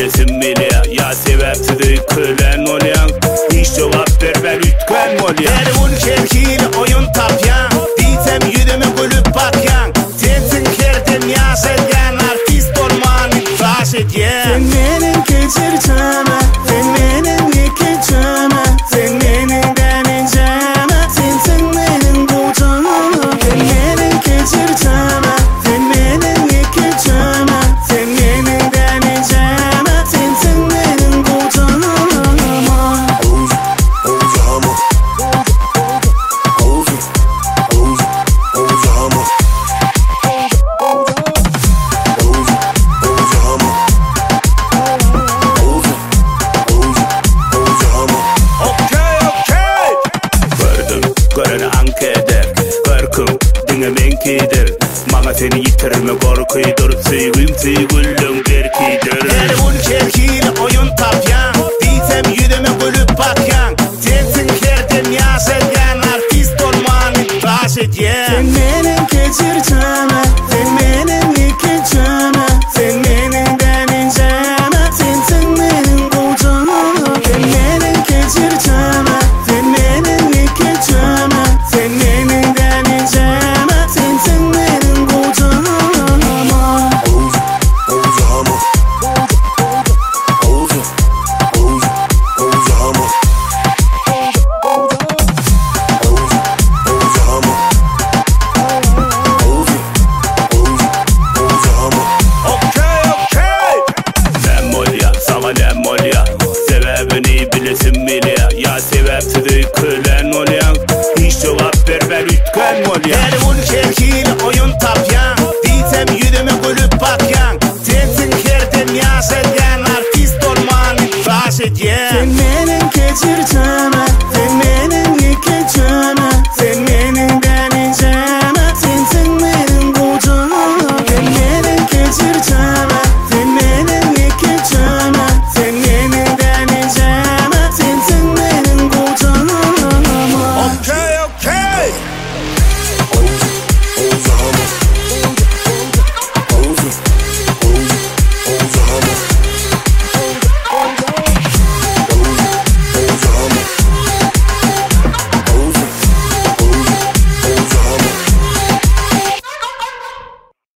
bilesin bile ya sebepsiz kılen olyan hiç cevap ver ben ütken olyan Derun şevkiyle oyun tapyan Diysem yüzüme gülüp bakyan Sensin kerden yaşayan artist olmanı taş edyen Sen benim geçireceğime Sen benim yıkacağıma Sen benim deneyeceğime Sensin benim kucağıma Sen benim geçireceğime Sen benim yıkacağıma Sen benim deneyeceğime Sensin benim kucağıma Göreni ankeder Korkum dinlemenkidir Bana seni yitirme korkuydur Sevgim sevgülüm berkidir Derun şevkiyle oyun tapyan Diysem yüzüme gülüp bakyan Sensin kerden yaşayan artist olmanı taş edyen Sen benim geçireceğime Sen benim yıkacağıma Sen benim deneyeceğime Sensin benim kucağıma Sen benim geçireceğime Sen benim yıkacağıma Sen benim deneyeceğime Sensin benim kucağıma Sana olya sebebini bilesin bile ya sebepsiz kılen olyan hiç cevap ver ben ütken olyan Derun şevkiyle oyun tapyan Diysem yüzüme gülüp bakyan Sensin kerden yaşayan artist olmanı taş edyen